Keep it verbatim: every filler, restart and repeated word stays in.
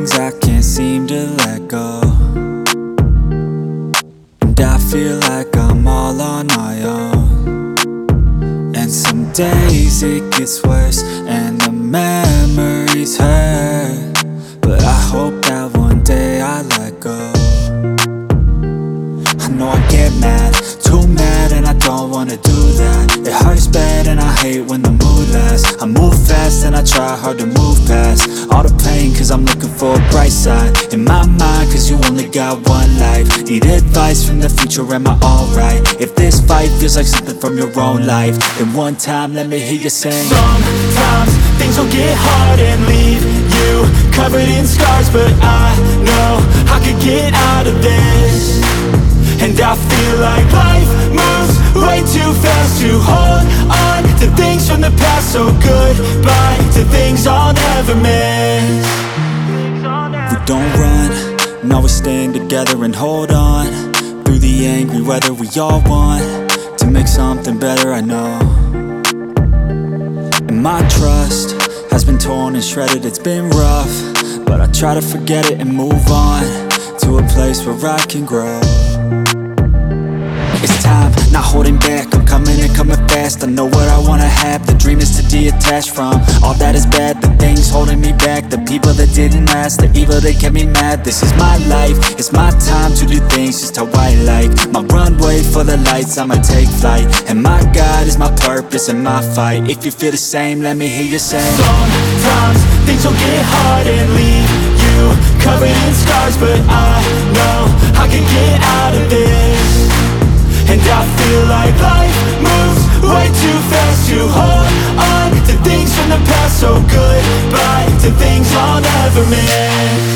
things I can't seem to let go, and I feel like I'm all on my own. And some days it gets worse and the memories hurt, but I hope that one day I let go. I know I get mad, too mad, and I don't wanna do that. It hurts bad and I hate when the mood lasts. I move fast and I try hard to move past all the pain, cause I'm looking for a bright side in my mind, cause you only got one life. Need advice from the future, am I alright? If this fight feels like something from your own life, then one time let me hear you sing. Sometimes things will get hard and leave you covered in scars, but I know I could get out of this. And I feel like life moves way too fast to hold on to things from the past. So goodbye to things I'll never miss. We don't run, now we stand together and hold on through the angry weather. We all want to make something better, I know. And my trust has been torn and shredded, it's been rough, but I try to forget it and move on to a place where I can grow. It's time, not holding back, I'm coming and coming fast. I know what I wanna have, the dream is to detach from all that is bad, the things holding me back, the people that didn't last, the evil that kept me mad. This is my life, it's my time to do things just how I like. My runway for the lights, I'ma take flight, and my God is my purpose and my fight. If you feel the same, let me hear you sing. Sometimes things will get hard and leave you covered in scars, but I know I can get out of this. And I feel like life moves way too fast to hold on to things from the past. So goodbye to things I'll never miss.